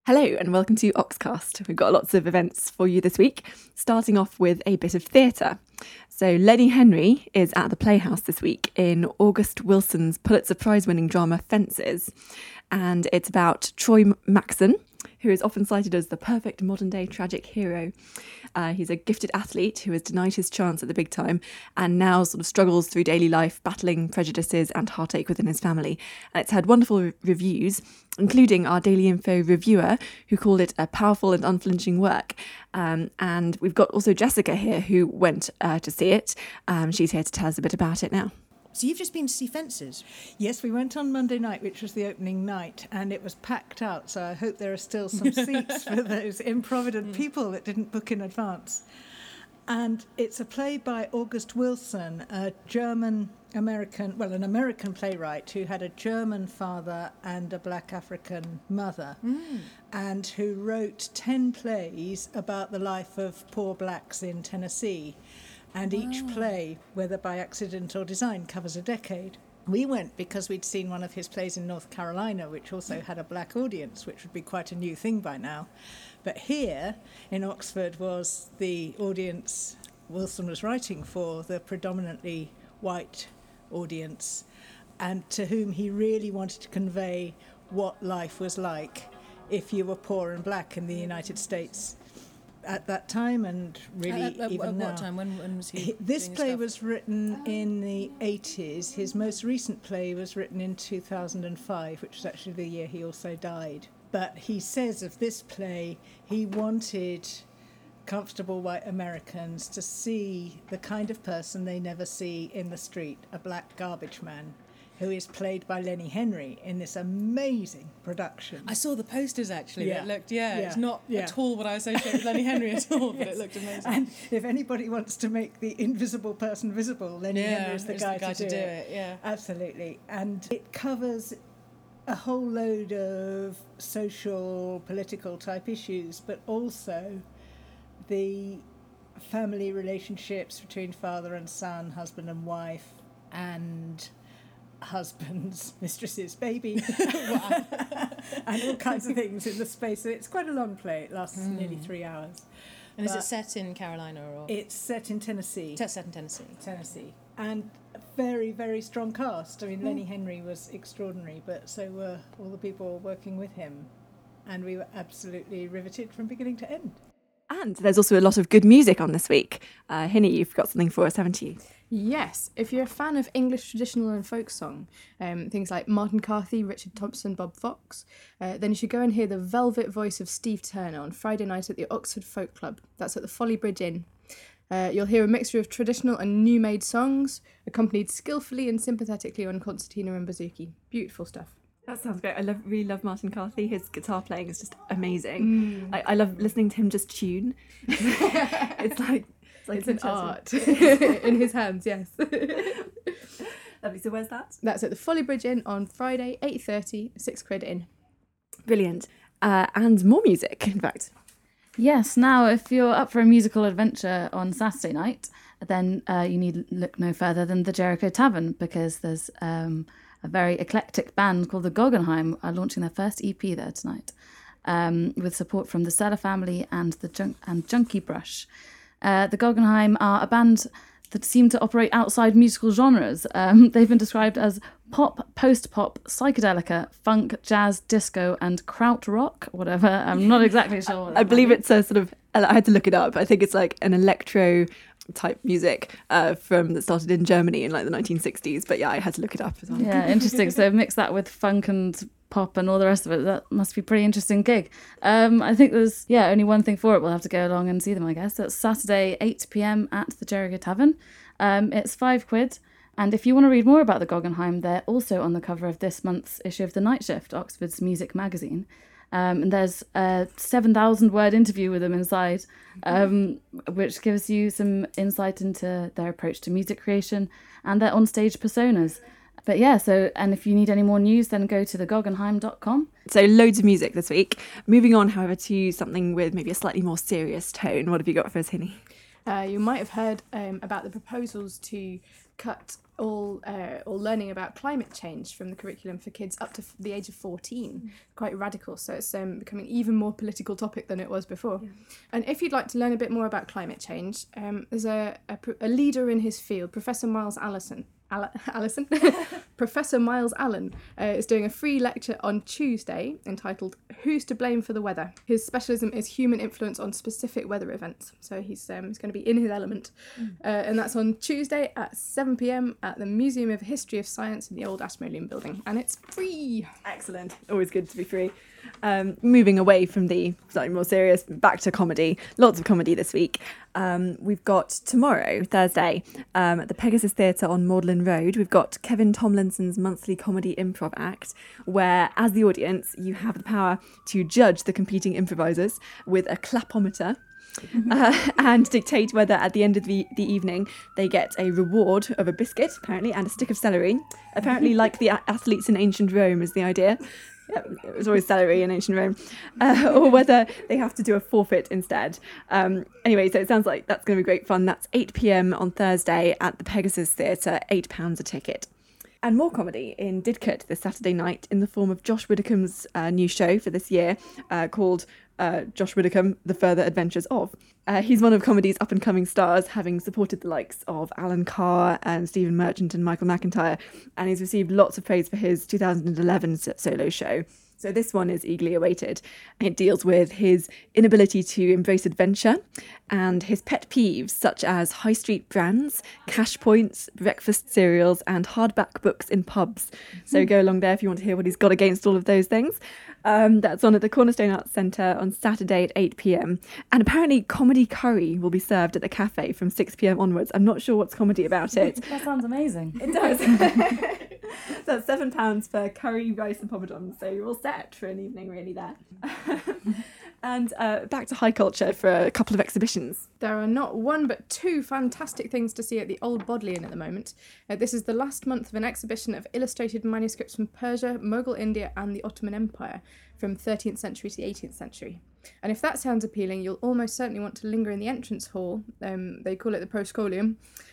Hello and welcome to Oxcast. We've got lots of events for you this week, starting off with a bit of theatre. So Lenny Henry is at the Playhouse this week in August Wilson's Pulitzer Prize-winning drama Fences, and it's about Troy Maxson, who is often cited as the perfect modern-day tragic hero. He's a gifted athlete who has denied his chance at the big time and now sort of struggles through daily life, battling prejudices and heartache within his family. And it's had wonderful reviews, including our Daily Info reviewer, who called it a powerful and unflinching work. And we've got also Jessica here, who went to see it. She's here to tell us a bit about it now. So you've just been to see Fences? Yes, we went on Monday night, which was the opening night, and it was packed out, so I hope there are still some seats for those improvident people that didn't book in advance. And it's a play by August Wilson, an American playwright who had a German father and a black African mother, and who wrote 10 plays about the life of poor blacks in Tennessee. And each play, whether by accident or design, covers a decade. We went because we'd seen one of his plays in North Carolina, which also had a black audience, which would be quite a new thing by now. But here in Oxford was the audience Wilson was writing for, the predominantly white audience, and to whom he really wanted to convey what life was like if you were poor and black in the United States at that time, and really even now. What time? When was he? This play was written in the 80s. His most recent play was written in 2005, which was actually the year he also died. But he says of this play, he wanted comfortable white Americans to see the kind of person they never see in the street, a black garbage man, who is played by Lenny Henry in this amazing production. I saw the posters, actually. Yeah. That looked, it's not at all what I associate with Lenny Henry at all, but it looked amazing. And if anybody wants to make the invisible person visible, Lenny Henry is the guy to do it. Yeah, absolutely. And it covers a whole load of social, political type issues, but also the family relationships between father and son, husband and wife, and husbands, mistresses, baby, and all kinds of things in the space. So it's quite a long play. It lasts nearly 3 hours. And is it set in Carolina or? It's set in Tennessee. Set in Tennessee. Tennessee. And a very, very strong cast. I mean, Lenny Henry was extraordinary, but so were all the people working with him. And we were absolutely riveted from beginning to end. And there's also a lot of good music on this week. Hinny, you've got something for us, haven't you? Yes, if you're a fan of English traditional and folk song, things like Martin Carthy, Richard Thompson, Bob Fox, then you should go and hear the velvet voice of Steve Turner on Friday night at the Oxford Folk Club. That's at the Folly Bridge Inn. You'll hear a mixture of traditional and new-made songs, accompanied skillfully and sympathetically on concertina and bouzouki. Beautiful stuff. That sounds great. I really love Martin Carthy. His guitar playing is just amazing. I love listening to him just tune. It's an art in his hands, yes. Lovely. So where's that? That's at the Folly Bridge Inn on Friday, 8:30, £6 in. Brilliant. And more music, in fact. Yes, now if you're up for a musical adventure on Saturday night, then you need look no further than the Jericho Tavern, because there's a very eclectic band called the Goggenheim are launching their first EP there tonight, with support from the Stella Family and Junkie Brush. The Goggenheim are a band that seem to operate outside musical genres. They've been described as pop, post-pop, psychedelica, funk, jazz, disco, and krautrock, whatever. I'm not exactly sure what I believe it's a sort of, I had to look it up. I think it's like an electro type music that started in Germany in like the 1960s. But yeah, I had to look it up as well. Yeah, interesting. So mix that with funk and pop and all the rest of it. That must be a pretty interesting gig. I think there's only one thing for it. We'll have to go along and see them, I guess. That's Saturday 8 p.m. at the Jericho Tavern. It's £5. And if you want to read more about the Goggenheim, they're also on the cover of this month's issue of The Night Shift, Oxford's music magazine. And there's a 7,000-word interview with them inside, which gives you some insight into their approach to music creation and their onstage personas. But yeah, and if you need any more news, then go to thegoggenheim.com. So loads of music this week. Moving on, however, to something with maybe a slightly more serious tone. What have you got for us, Hinny? You might have heard about the proposals to cut all learning about climate change from the curriculum for kids up to the age of 14. Quite radical, so it's becoming even more political topic than it was before. Yeah. And if you'd like to learn a bit more about climate change, there's a leader in his field, Professor Miles Allison. Professor Miles Allen is doing a free lecture on Tuesday entitled Who's to Blame for the Weather? His specialism is human influence on specific weather events. So he's going to be in his element. And that's on Tuesday at 7 p.m. at the Museum of History of Science in the old Ashmolean building. And it's free. Excellent. Always good to be free. Moving away from the slightly more serious, back to comedy. Lots of comedy this week. We've got tomorrow, Thursday, at the Pegasus Theatre on Magdalen Road, we've got Kevin Tomlinson's monthly comedy improv act, where, as the audience, you have the power to judge the competing improvisers with a clapometer. And dictate whether at the end of the evening they get a reward of a biscuit, apparently, and a stick of celery. Apparently, like the athletes in ancient Rome is the idea. Yeah, it was always celery in ancient Rome. Or whether they have to do a forfeit instead. Anyway, so it sounds like that's going to be great fun. That's 8 p.m. on Thursday at the Pegasus Theatre, £8 a ticket. And more comedy in Didcot this Saturday night in the form of Josh Widdicombe's new show for this year called Josh Widdicombe, The Further Adventures of. He's one of comedy's up-and-coming stars, having supported the likes of Alan Carr and Stephen Merchant and Michael McIntyre, and he's received lots of praise for his 2011 solo show. So this one is eagerly awaited. It deals with his inability to embrace adventure and his pet peeves, such as high street brands, cash points, breakfast cereals, and hardback books in pubs. So go along there if you want to hear what he's got against all of those things. That's on at the Cornerstone Arts Centre on Saturday at 8 p.m. And apparently comedy curry will be served at the cafe from 6 p.m. onwards. I'm not sure what's comedy about it. That sounds amazing. It does. So that's £7 for curry, rice and poppadoms. So you're all set for an evening really there. And back to high culture for a couple of exhibitions. There are not one but two fantastic things to see at the Old Bodleian at the moment. This is the last month of an exhibition of illustrated manuscripts from Persia, Mughal India and the Ottoman Empire from 13th century to the 18th century. And if that sounds appealing, you'll almost certainly want to linger in the entrance hall, they call it the Proscolium,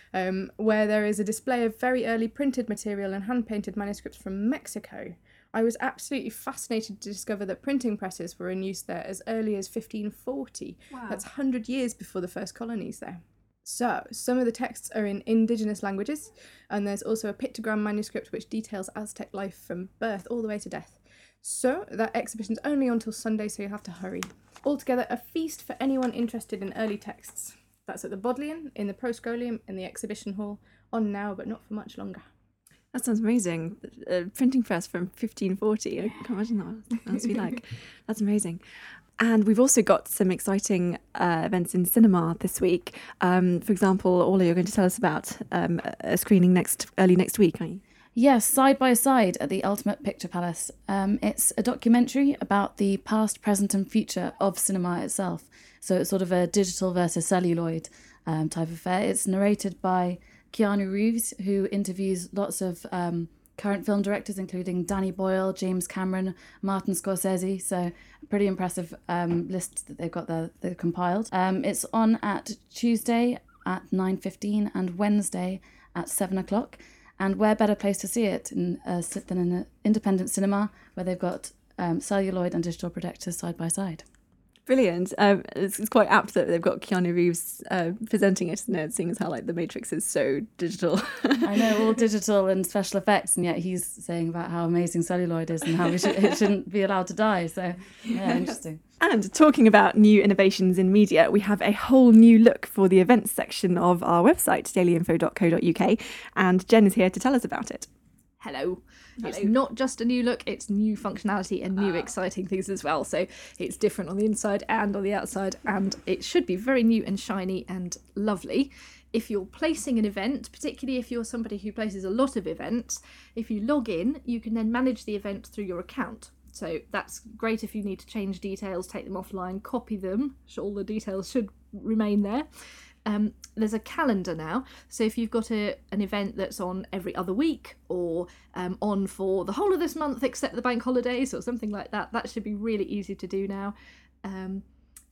where there is a display of very early printed material and hand-painted manuscripts from Mexico. I was absolutely fascinated to discover that printing presses were in use there as early as 1540. Wow. That's 100 years before the first colonies there. So, some of the texts are in indigenous languages, and there's also a pictogram manuscript which details Aztec life from birth all the way to death. So, that exhibition's only until Sunday, so you'll have to hurry. Altogether, a feast for anyone interested in early texts. That's at the Bodleian, in the Proscolium, in the exhibition hall, on now, but not for much longer. That sounds amazing. A printing press from 1540. I can't imagine what that must be like. That's amazing. And we've also got some exciting events in cinema this week. For example, Orla, you're going to tell us about a screening early next week, aren't you? Yes, Side by Side at the Ultimate Picture Palace. It's a documentary about the past, present and future of cinema itself. So it's sort of a digital versus celluloid type of affair. It's narrated by Keanu Reeves, who interviews lots of current film directors, including Danny Boyle, James Cameron, Martin Scorsese. So a pretty impressive list that they've got there, they've compiled. It's on at Tuesday at 9:15 and Wednesday at 7 o'clock. And where better place to see it than in an independent cinema where they've got celluloid and digital projectors side by side. Brilliant. It's quite apt that they've got Keanu Reeves presenting it, isn't it? Seeing as how The Matrix is so digital. I know, all digital and special effects, and yet he's saying about how amazing celluloid is and how it shouldn't be allowed to die. So, yeah, interesting. And talking about new innovations in media, we have a whole new look for the events section of our website, dailyinfo.co.uk, and Jen is here to tell us about it. Hello. It's not just a new look, it's new functionality and new exciting things as well. So it's different on the inside and on the outside, and it should be very new and shiny and lovely. If you're placing an event, particularly if you're somebody who places a lot of events, if you log in, you can then manage the event through your account. So that's great if you need to change details, take them offline, copy them. All the details should remain there. There's a calendar now, so if you've got an event that's on every other week or on for the whole of this month except the bank holidays or something like that, that should be really easy to do now.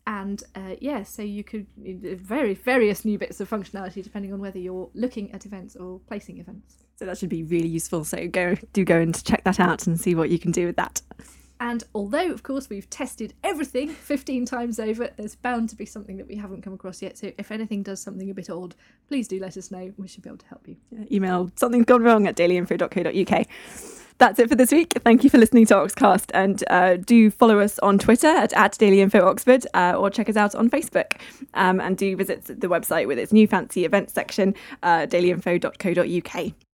And so you could various new bits of functionality depending on whether you're looking at events or placing events. So that should be really useful. So go and check that out and see what you can do with that. And although, of course, we've tested everything 15 times over, there's bound to be something that we haven't come across yet. So if anything does something a bit odd, please do let us know. We should be able to help you. Email something's gone wrong at dailyinfo.co.uk. That's it for this week. Thank you for listening to Oxcast, and do follow us on Twitter at dailyinfooxford, or check us out on Facebook, and do visit the website with its new fancy events section, dailyinfo.co.uk.